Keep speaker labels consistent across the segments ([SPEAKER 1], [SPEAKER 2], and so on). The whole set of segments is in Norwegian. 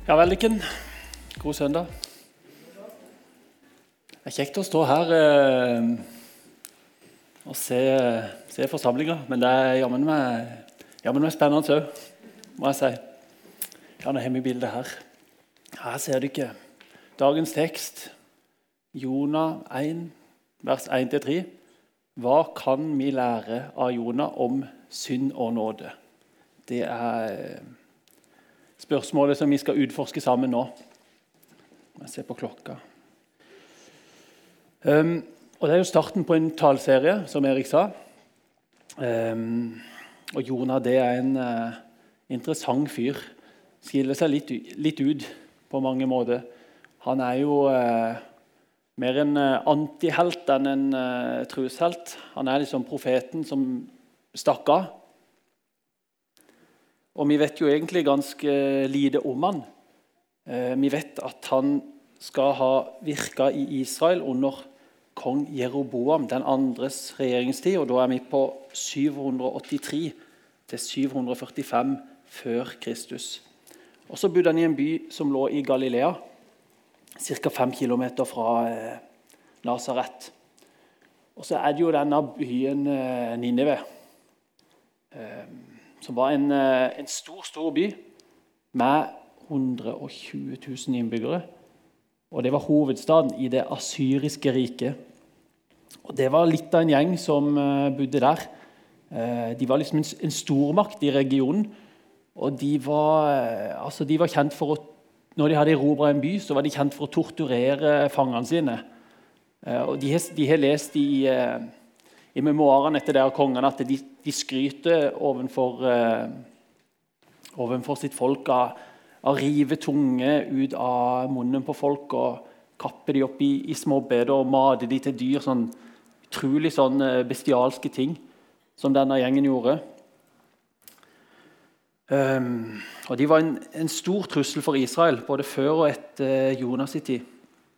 [SPEAKER 1] Ja, Veldiken. God søndag. Det kjekt å stå her og se forsamlinger, men det er jammen meg spennende også, må jeg si. Ja, nå har vi bildet her. Her ser du ikke. Dagens tekst, Jonah 1, vers 1-3. Hva kan vi lære av Jonah om synd og nåde? Det er spørsmålet som vi skal utforske sammen nå. Jeg ser på klokka. Og det er jo starten på en talserie, som Erik sa. Og Jonah, det er en interessant fyr. Skiller seg litt ut på mange måter. Han er jo mer en antihelt enn en trushelt. Han er liksom profeten som stakk av. Og vi vet jo egentlig ganske lite om han. Vi vet at han skal ha virket i Israel under kong Jeroboam, den andres regjeringstid, og da er vi på 783 til 745 før Kristus. Og så bodde han i en by som lå i Galilea, ca. 5 kilometer fra Nazaret. Og så er det jo denne byen Ninive, som var en stor by med 120 000 innbyggere. Og det var hovedstaden i det assyriske riket. Og det var litt av en gjeng som bodde der. De var liksom en stormakt i regionen. Og de var kjent for å, når de hadde erobret en by, så var de kjent for å torturere fangene sine. Og de har lest i memoarene etter der kongene at de skryter ovenfor sitt folk av rive tunge ut av munnen på folk og kappe de opp i småbeder og mate de til dyr, sånn utrolig sånn bestialske ting som denne gjengen gjorde. Og de var en stor trussel for Israel, både før og etter Jonas i tid.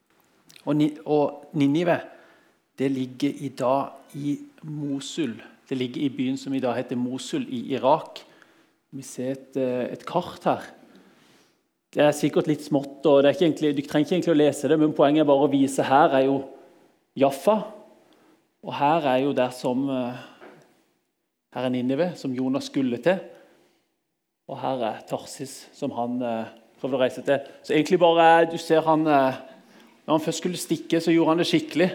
[SPEAKER 1] Og Ninive, det ligger i dag i Mosul. Det ligger i byen som i dag heter Mosul i Irak. Vi ser et kart her. Det er sikkert litt smått, og du trenger ikke egentlig å lese det, men poenget er bare å vise. Her er jo Jaffa, og her er jo der som her er Ninive, som Jonas skulle til, og her er Tarsis, som han prøvde å reise til. Så egentlig bare, du ser han, når han først skulle stikke, så gjorde han det skikkelig.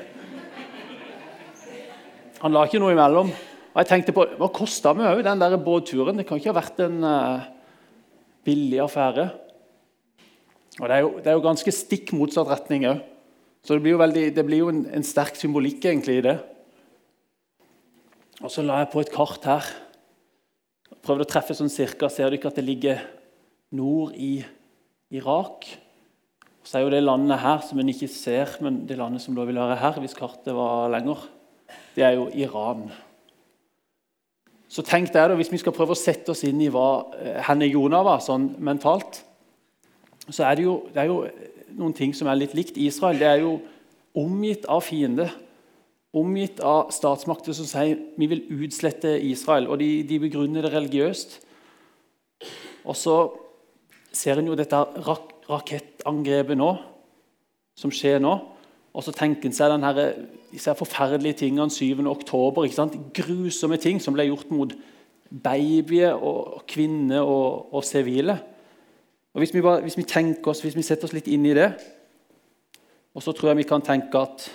[SPEAKER 1] Han la ikke noe imellom. Og jeg tenkte på, hva kostet meg den der båtturen? Det kan ikke ha vært en billig affære. Og det er jo ganske stikk motsatt retning også. Så det blir jo en sterk symbolikk egentlig i det. Og så la jeg på et kart her. Prøvde å treffe sånn cirka. Ser du ikke at det ligger nord i Irak? Så er jo det landet her som en ikke ser, men det landet som da vil være her, hvis kartet var lenger, det er jo Iran. Så tenk deg da, hvis vi skal prøve å sette oss inn i hva henne Jonah var, sånn mentalt, så er det jo noen ting som er litt likt. Israel, det er jo omgitt av fiende, omgitt av statsmakter som sier vi vil utslette Israel, og de begrunner det religiøst. Og så ser en jo dette rakettangrepet nå, som skjer nå, og så tenker en seg disse forferdelige tingene 7. oktober, ikke sant? Grusomme ting som ble gjort mot babyer og kvinner og sivile. Og hvis vi setter oss litt inn i det, og så tror jeg vi kan tenke at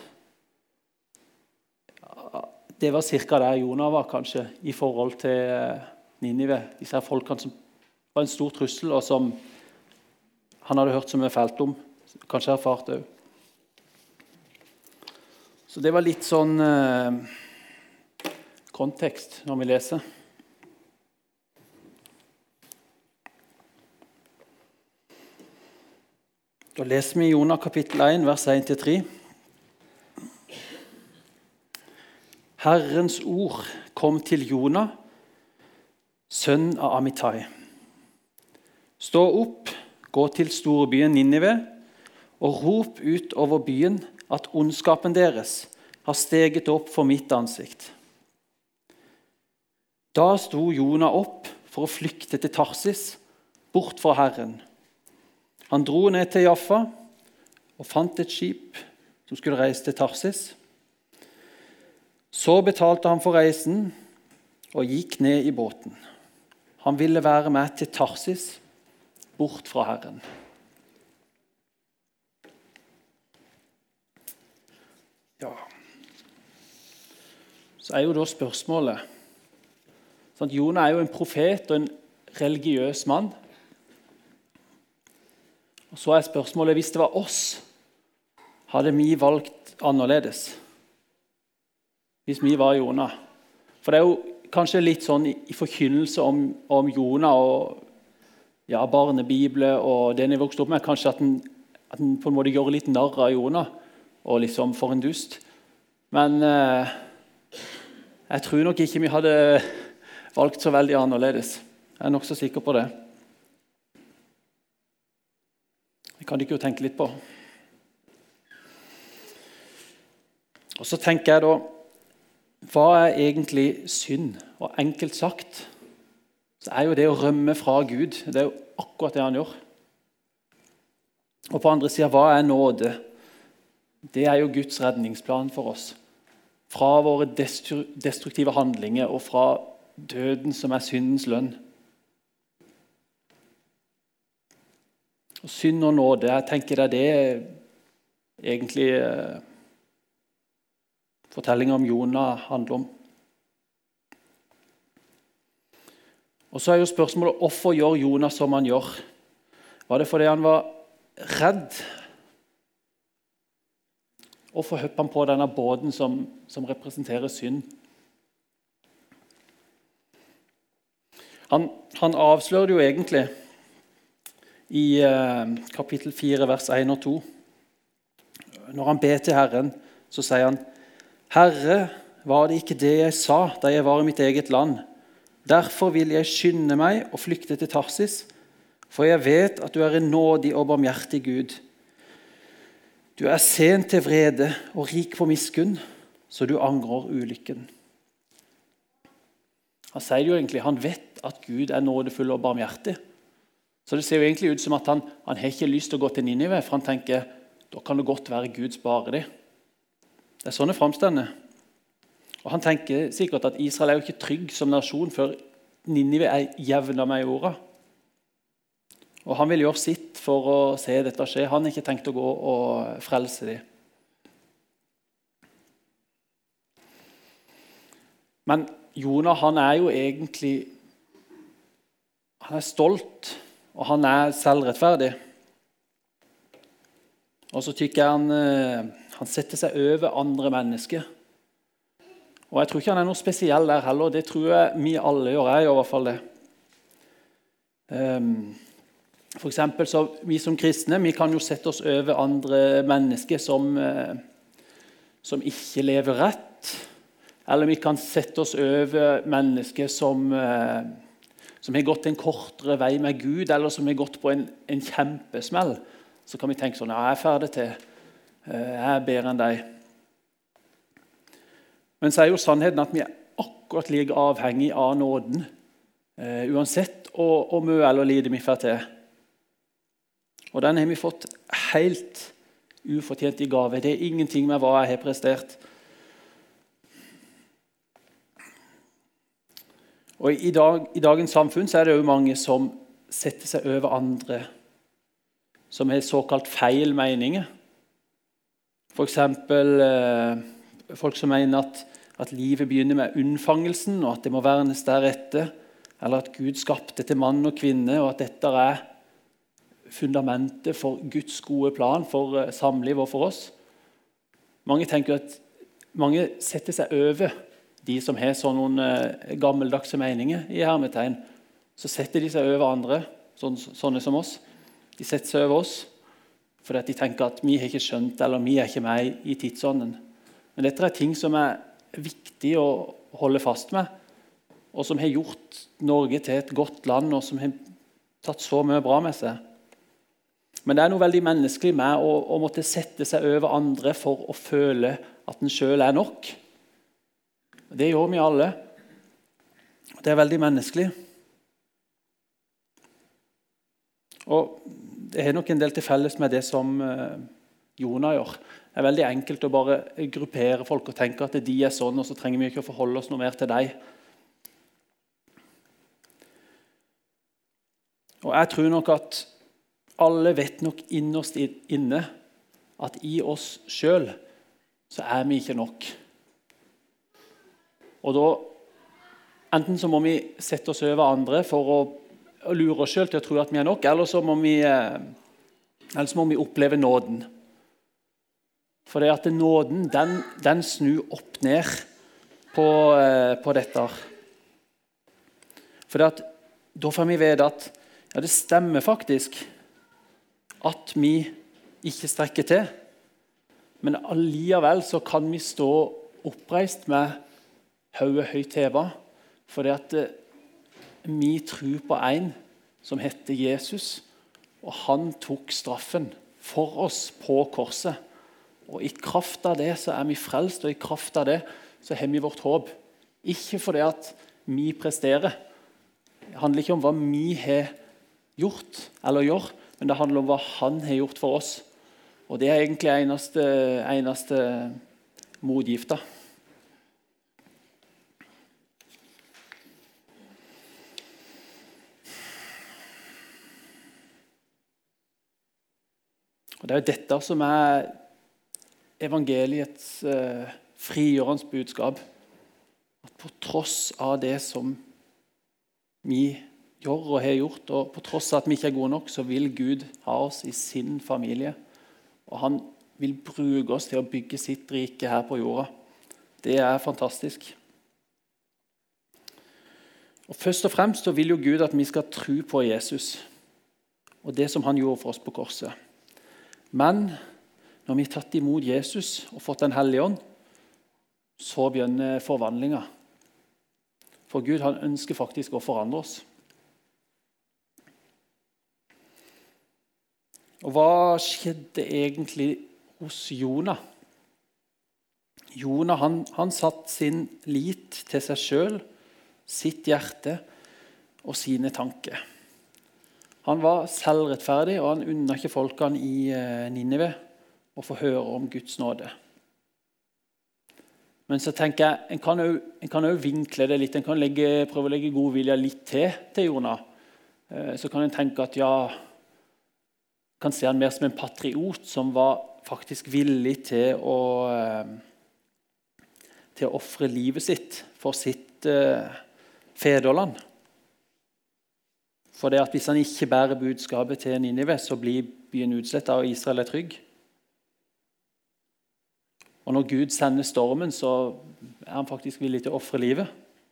[SPEAKER 1] det var cirka der Jonah var kanskje, i forhold til Ninive. Disse folkene som var en stor trussel, og som han hadde hørt så mye fælt om, kanskje erfart også. Så det var litt sånn kontekst når vi leser. Da leser vi Jonah kapittel 1, vers 1-3. Herrens ord kom til Jonah, sønn av Amittai. Stå opp, gå til storbyen Ninive, og rop ut over byen at ondskapen deres har steget opp for mitt ansikt. Da sto Jonah opp for å flykte til Tarsis, bort fra Herren. Han dro ned til Jaffa og fant et skip som skulle reise til Tarsis. Så betalte han for reisen og gikk ned i båten. Han ville være med til Tarsis, bort fra Herren. Ja. Så er jo da spørsmålet. Sånn, Jonah er jo en profet og en religiøs mann. Og så er spørsmålet, hvis det var oss, hadde vi valgt annerledes? Hvis vi var Jonah. For det er jo kanskje litt sånn i forkynnelse om Jonah og ja, barnebibler og det jeg vokste opp med, kanskje at den på en måte gjør litt narr av Jonah, og liksom for en dust. Men jeg tror nok ikke vi hadde valgt så veldig annerledes. Jeg er nok så sikker på det. Det kan du ikke jo tenke litt på. Og så tenker jeg da, hva er egentlig synd? Og enkelt sagt, så er jo det å rømme fra Gud, det er jo akkurat det han gjør. Og på andre siden, hva er nåde? Det er jo Guds redningsplan for oss. Fra våre destruktive handlinger og fra døden som er syndens lønn. Og synd og nåde, jeg tenker det er egentlig fortellingen om Jonah handler om. Og så er jo spørsmålet, hvorfor gjør Jonah som han gjør? Var det fordi han var redd? Hvorfor hoppet han på denne båten som representerer synd? Han avslører det jo egentlig i kapittel 4, vers 1 og 2. Når han ber til Herren, så sier han: Herre, var det ikke det jeg sa da jeg var i mitt eget land? Derfor vil jeg skynde meg og flykte til Tarsis, for jeg vet at du er en nådig og barmhjertig Gud. Du er sen til vrede og rik på miskunn, så du angrer ulykken. Han sier jo egentlig, han vet at Gud er nådefull og barmhjertig. Så det ser jo egentlig ut som at han har ikke lyst til å gå til Ninive, for han tenker, da kan det godt være Gud sparer dem. Det er sånn det fremstender. Og han tenker sikkert at Israel er jo ikke trygg som nasjon før Ninive er jevnet med jorda. Og han vil gjøre sitt for å se dette skje. Han har ikke tenkt å gå og frelse dem. Men Jonah, han er jo egentlig, han er stolt, og han er selvrettferdig. Og så tykker jeg han setter seg over andre mennesker. Og jeg tror ikke han er noe spesiell der heller. Det tror jeg vi alle gjør, jeg i hvert fall det. For eksempel, så vi som kristne, vi kan jo sette oss over andre mennesker som ikke lever rett. Eller vi kan sette oss over mennesker som har gått en kortere vei med Gud, eller som har gått på en kjempesmell. Så kan vi tenke sånn, ja, jeg er ferdig til. Jeg er bedre enn deg. Men så er jo sannheten at vi er akkurat like avhengig av nåden, uansett hvor mye eller lite vi får til. Og den har vi fått helt ufortjent i gave. Det er ingenting med hva jeg har prestert. Og i dagens samfunn så er det jo mange som setter seg over andre, som har såkalt feil meninger. For eksempel folk som mener at livet begynner med unnfangelsen, og at det må vernes deretter, eller at Gud skapte til mann og kvinne, og at dette er fundamentet for Guds gode plan for samliv og for oss. Mange setter seg over de som har sånne gammeldagse meninger i hermetegn. Så setter de seg over andre, sånne som oss. De setter seg over oss, fordi de tenker at vi har ikke skjønt, eller vi er ikke med i tidsånden. Men dette er ting som er viktig å holde fast med, og som har gjort Norge til et godt land, og som har tatt så mye bra med seg. Men det er noe veldig menneskelig med å måtte sette seg over andre for å føle at en selv er nok. Det gjør vi alle. Det er veldig menneskelig. Og det har nok en del til felles med det som Jonah gjør. Det er veldig enkelt å bare gruppere folk og tenke at de er sånn, og så trenger vi ikke å forholde oss noe mer til deg. Og jeg tror nok at alle vet nok innerst inne at i oss selv så er vi ikke nok. Og da, enten så må vi sette oss over andre for å lure oss selv til å tro at vi er nok, eller så må vi oppleve nåden. For det at nåden, den snur opp ned på dette. For det at, da får vi vite at ja, det stemmer faktisk at vi ikke strekker til, men alligevel så kan vi stå oppreist med hodet høyt hevet, for det at vi tror på en som heter Jesus, og han tok straffen for oss på korset. Og i kraft av det så er vi frelst, og i kraft av det så har vi vårt håp. Ikke fordi at vi presterer. Det handler ikke om hva vi har gjort eller gjør, men det handler om hva han har gjort for oss. Og det er egentlig eneste motgifta. Og det er jo dette som er evangeliets frigjørende budskap. At på tross av det som vi gjør og har gjort, og på tross av at vi ikke er gode nok, så vil Gud ha oss i sin familie. Og han vil bruke oss til å bygge sitt rike her på jorda. Det er fantastisk. Og først og fremst så vil jo Gud at vi skal tro på Jesus og det som han gjorde for oss på korset. Men når vi har tatt imot Jesus og fått den hellige ånd, så begynner forvandlingen. For Gud han ønsker faktisk å forandre oss. Og hva skjedde egentlig hos Jonah? Jonah han satt sin lit til seg selv, sitt hjerte og sine tanker. Han var selvrettferdig, og han unna ikke folkene i Ninive å få høre om Guds nåde. Men så tenker jeg, en kan jo vinkle det litt, en kan prøve å legge god vilje litt til Jonah. Så kan en tenke at ja, kan se han mer som en patriot som var faktisk villig til å ofre livet sitt for sitt fedreland. For det at hvis han ikke bærer budskapet til Ninive, så blir byen utslettet og Israel er trygg. Og når Gud sender stormen, så er han faktisk villig til å ofre livet.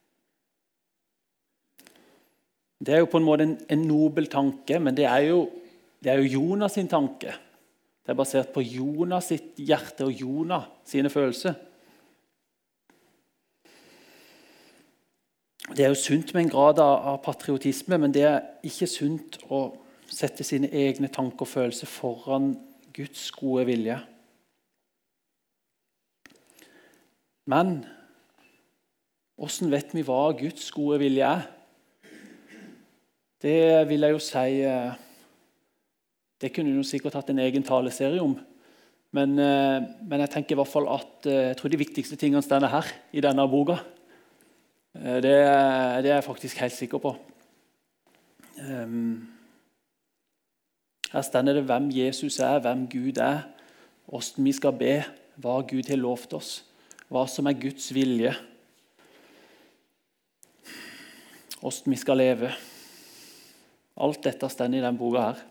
[SPEAKER 1] Det er jo på en måte en nobel tanke, men det er jo Jonas sin tanke. Det er basert på Jonas sitt hjerte og Jonas sine følelser. Det er jo sunt med en grad av patriotisme, men det er ikke sunt å sette sine egne tanker og følelser foran Guds gode vilje. Men hvordan vet vi hva Guds gode vilje er? Det vil jeg jo si, det kunne vi jo sikkert hatt en egen taleserie om, men jeg tenker i hvert fall at jeg tror de viktigste tingene står her i denne boka. Det er jeg faktisk helt sikker på. Her står det hvem Jesus er, hvem Gud er, hvordan vi skal be, hva Gud har lovt oss, hva som er Guds vilje, hvordan vi skal leve. Alt dette står i den boka her.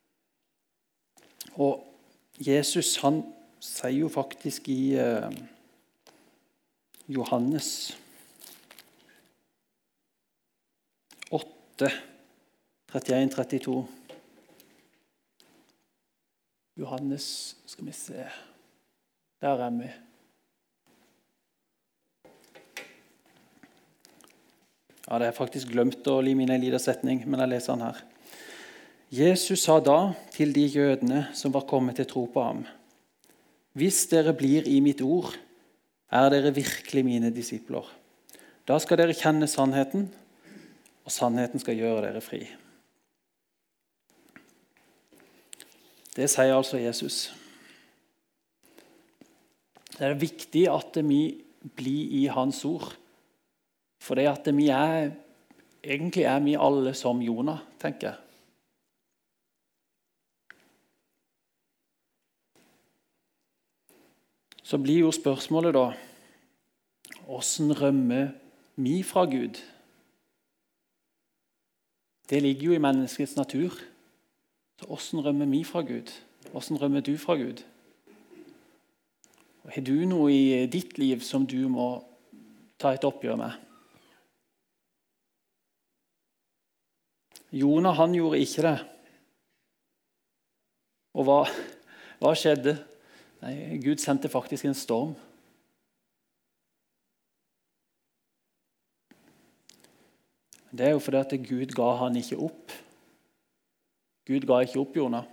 [SPEAKER 1] Og Jesus han sier jo faktisk i Johannes 8, 31-32. Johannes, skal vi se, der er vi. Ja, det har jeg faktisk glemt å lime inn en liten setning, men jeg leser den her. Jesus sa da til de jødene som var kommet til tro på ham: Hvis dere blir i mitt ord, er dere virkelig mine disipler. Da skal dere kjenne sannheten, og sannheten skal gjøre dere fri. Det sier altså Jesus. Det er viktig at vi blir i hans ord. For det at egentlig er vi alle som Jonah, tenker jeg. Så blir jo spørsmålet da, hvordan rømmer vi fra Gud? Det ligger jo i menneskets natur. Så hvordan rømmer vi fra Gud? Hvordan rømmer du fra Gud? Har du noe i ditt liv som du må ta et oppgjør med? Jonah, han gjorde ikke det. Og hva skjedde? Nei, Gud sendte faktisk en storm. Det er jo fordi at Gud ga han ikke opp. Gud ga ikke opp Jonah.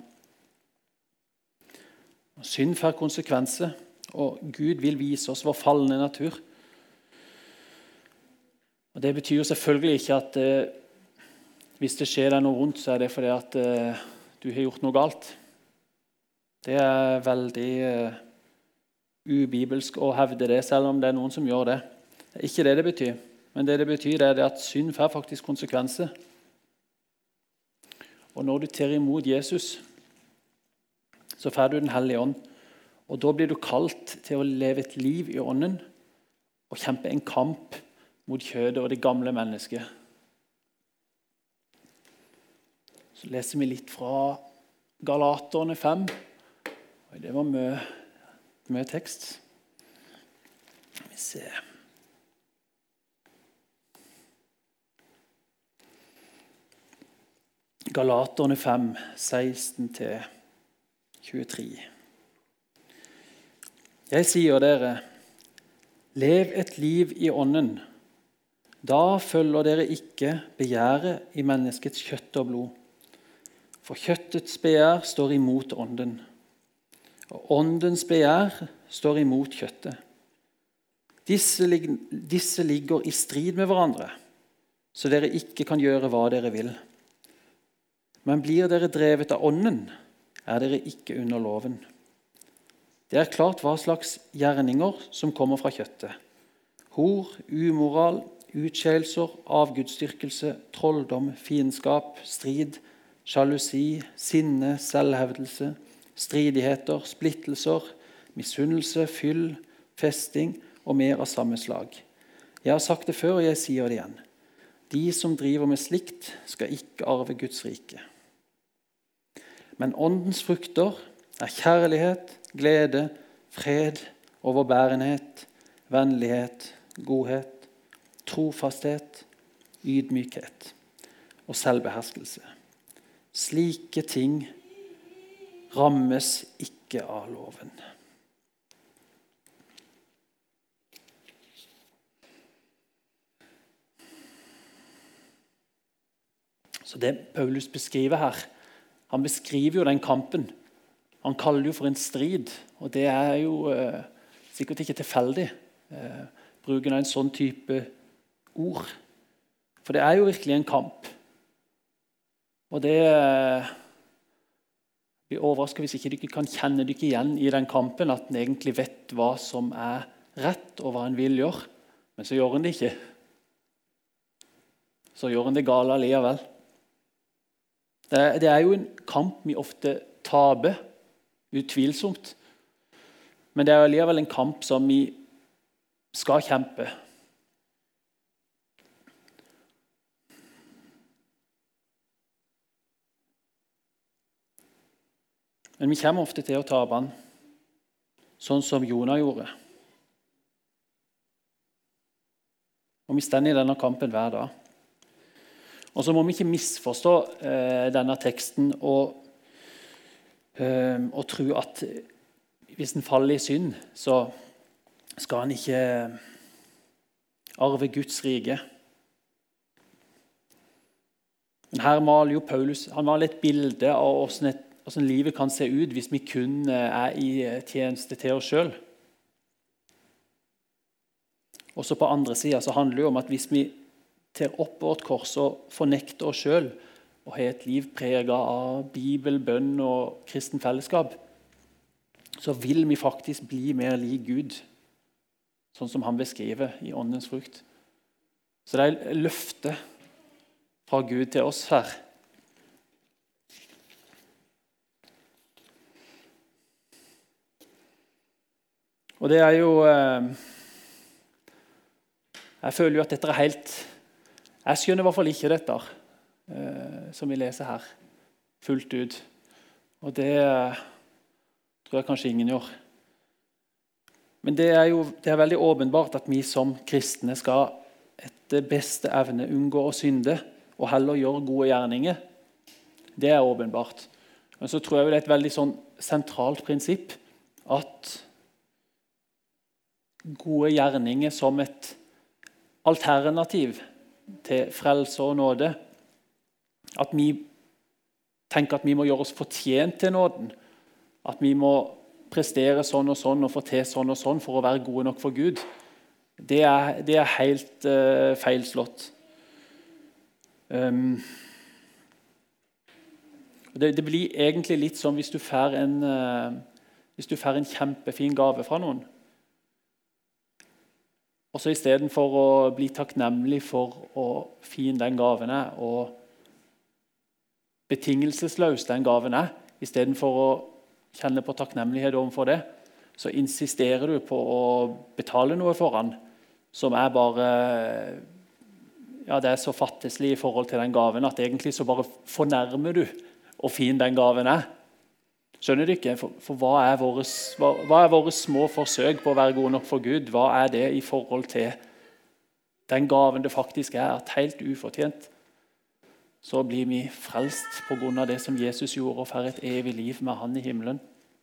[SPEAKER 1] Synd får konsekvenser, og Gud vil vise oss vår fallende natur. Og det betyr jo selvfølgelig ikke at hvis det skjer deg noe vondt, så er det fordi at du har gjort noe galt. Det er veldig ubibelsk å hevde det, selv om det er noen som gjør det. Det er ikke det det betyr. Men det betyr, er at synd får faktisk konsekvenser. Og når du tar imot Jesus, så får du Den hellige ånd. Og da blir du kalt til å leve et liv i ånden og kjempe en kamp mot kjødet og det gamle mennesket. Så leser vi litt fra Galaterne 5. Det var mye tekst. Skal vi se. Galaterne 5, 16-23. Jeg sier dere, lev et liv i ånden. Da følger dere ikke begjæret i menneskets kjøtt og blod. For kjøttets begjær står imot ånden, og åndens begjær står imot kjøttet. Disse ligger i strid med hverandre, så dere ikke kan gjøre hva dere vil. Men blir dere drevet av ånden, er dere ikke under loven. Det er klart hva slags gjerninger som kommer fra kjøttet. Hor, umoral, utskeielser, avgudsdyrkelse, trolldom, fiendskap, strid, sjalusi, sinne, selvhevdelse, stridigheter, splittelser, misunnelse, fyll, festing og mer av samme slag. Jeg har sagt det før, og jeg sier det igjen. De som driver med slikt, skal ikke arve Guds rike. Men åndens frukter er kjærlighet, glede, fred, overbærenhet, vennlighet, godhet, trofasthet, ydmykhet og selvbeherskelse. Slike ting rammes ikke av loven. Så det Paulus beskriver her, han beskriver jo den kampen. Han kaller det jo for en strid, og det er jo sikkert ikke tilfeldig, bruken av en sånn type ord. For det er jo virkelig en kamp. Og det blir overrasket hvis ikke dere kan kjenne dere igjen i den kampen, at en egentlig vet hva som er rett og hva en vil gjøre, men så gjør en det ikke. Så gjør en det gale alligevel. Det er jo en kamp vi ofte taper, utvilsomt. Men det er alligevel en kamp som vi skal kjempe. Men vi kommer ofte til å tape den, sånn som Jonah gjorde. Og vi står i denne kampen hver dag. Og så må vi ikke misforstå denne teksten og tro at hvis en faller i synd, så skal han ikke arve Guds rike. Men her maler jo Paulus han maler et bilde av hvordan livet kan se ut hvis vi kun er i tjeneste til oss selv. Også på andre siden så handler det jo om at hvis vi tar opp vårt kors og fornekter oss selv og har et liv preget av Bibel, bønn og kristen fellesskap, så vil vi faktisk bli mer lik Gud, sånn som han beskriver i åndens frukt. Så det er et løfte fra Gud til oss her. Og det er jo jeg føler jo at dette er helt jeg skjønner i hvert fall ikke dette som vi leser her fullt ut, og det tror jeg kanskje ingen gjør. Men det er veldig åpenbart at vi som kristne skal etter beste evne unngå å synde og heller gjøre gode gjerninger. Det er åpenbart. Men så tror jeg det er et veldig sånn sentralt prinsipp at gode gjerninger som et alternativ til frelse og nåde, at vi tenker at vi må gjøre oss fortjent til nåden, at vi må prestere sånn og få til sånn og sånn for å være gode nok for Gud, det er helt feilslått. Det blir egentlig litt som hvis du får en kjempefin gave fra noen, og så i stedet for å bli takknemlig for hvor fin den gaven er, og betingelsesløs den gaven er, i stedet for å kjenne på takknemlighet overfor det, så insisterer du på å betale noe for han, som er bare, ja, det er så fattigslig i forhold til den gaven, at egentlig så bare fornærmer du hvor fin den gaven er. Skjønner du ikke? For hva er våre små forsøk på å være gode nok for Gud? Hva er det i forhold til den gaven det faktisk er, at helt ufortjent så blir vi frelst på grunn av det som Jesus gjorde, og får et evig liv med han i himmelen.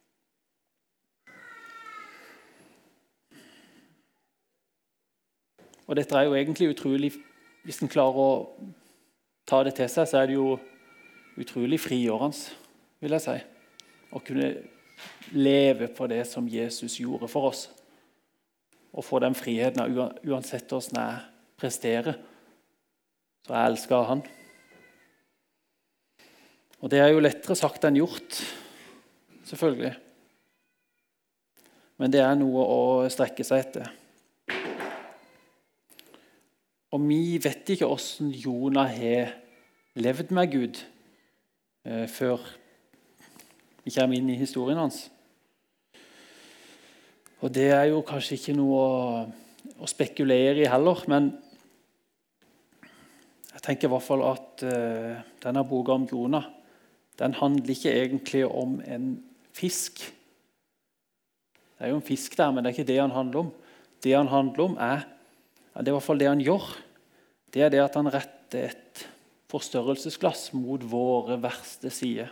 [SPEAKER 1] Og dette er jo egentlig utrolig, hvis en klarer å ta det til seg, så er det jo utrolig frigjørende, vil jeg si. Å kunne leve på det som Jesus gjorde for oss. Og få den friheten uansett hvordan jeg presterer. Så jeg elsker han. Og det er jo lettere sagt enn gjort, selvfølgelig. Men det er noe å strekke seg etter. Og vi vet ikke hvordan Jonah har levd med Gud før vi kommer inn i historien hans. Og det er jo kanskje ikke noe å spekulere i heller, men jeg tenker i hvert fall at denne boka om Jonah, den handler ikke egentlig om en fisk. Det er jo en fisk der, men det er ikke det han handler om. Det han handler om det er i hvert fall det han gjør. Det er det at han retter et forstørrelsesglass mot våre verste sider.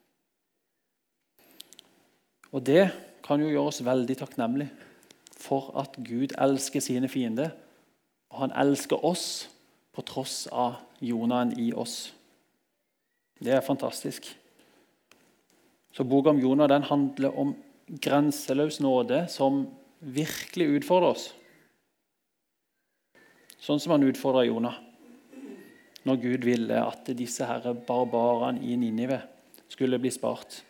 [SPEAKER 1] Og det kan jo gjøre oss veldig takknemlige for at Gud elsker sine fiender, og han elsker oss på tross av Jonahen i oss. Det er fantastisk. Så boka om Jonah, den handler om grenseløs nåde som virkelig utfordrer oss. Sånn som han utfordret Jonah, når Gud ville at disse her barbarene i Ninive skulle bli spart.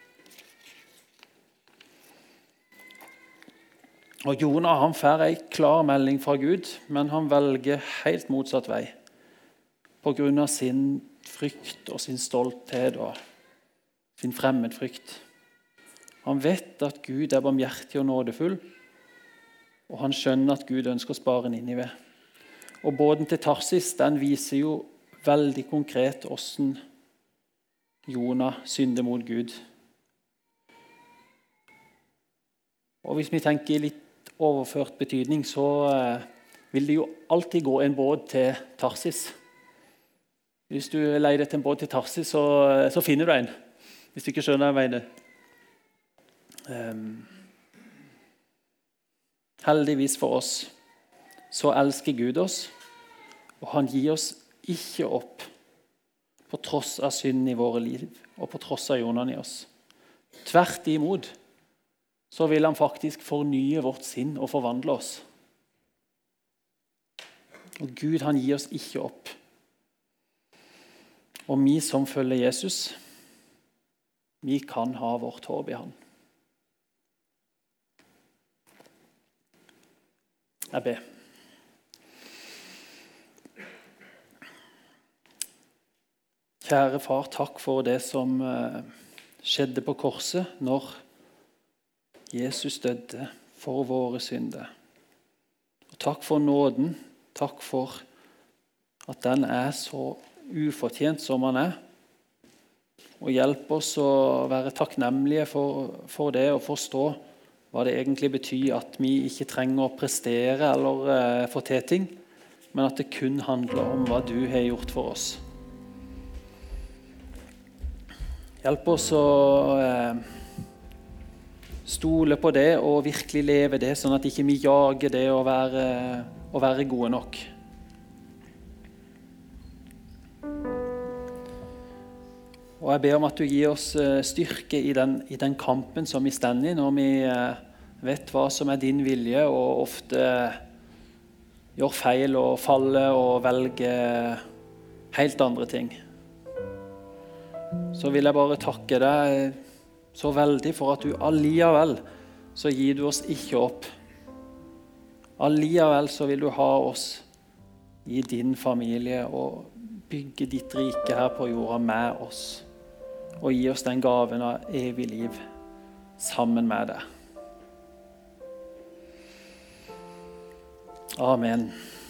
[SPEAKER 1] Og Jonah, han får en klar melding fra Gud, men han velger helt motsatt vei. På grunn av sin frykt og sin stolthet og sin fremmedfrykt. Han vet at Gud er barmhjertig og nådefull, og han skjønner at Gud ønsker å spare Ninive. Og båten til Tarsis, den viser jo veldig konkret hvordan Jonah synder mot Gud. Og hvis vi tenker litt overført betydning, så vil det jo alltid gå en båt til Tarsis. Hvis du leier etter en båt til Tarsis, så finner du en. Hvis du ikke skjønner hva jeg mener. Heldigvis for oss, så elsker Gud oss, og han gir oss ikke opp på tross av synden i våre liv, og på tross av Jonah i oss. Tvert imot, så vil han faktisk fornye vårt sinn og forvandle oss. Og Gud, han gir oss ikke opp. Og vi som følger Jesus, vi kan ha vårt håp i han. Jeg ber. Kjære far, takk for det som skjedde på korset når Jesus døde for våre synder. Og takk for nåden, takk for at den er så ufortjent som han er. Og hjelp oss å være takknemlige for det og forstå hva det egentlig betyr at vi ikke trenger å prestere eller få til ting, men at det kun handler om hva du har gjort for oss. Hjelp oss å stole på det og virkelig leve det, sånn at ikke vi jager det å være gode nok. Og jeg ber om at du gir oss styrke i den kampen som vi stender i, når vi vet hva som er din vilje, og ofte gjør feil og faller og velger helt andre ting. Så vil jeg bare takke deg så veldig for at du alligevel så gir du oss ikke opp. Alligevel så vil du ha oss i din familie og bygge ditt rike her på jorda med oss. Og gi oss den gaven av evig liv sammen med deg. Amen.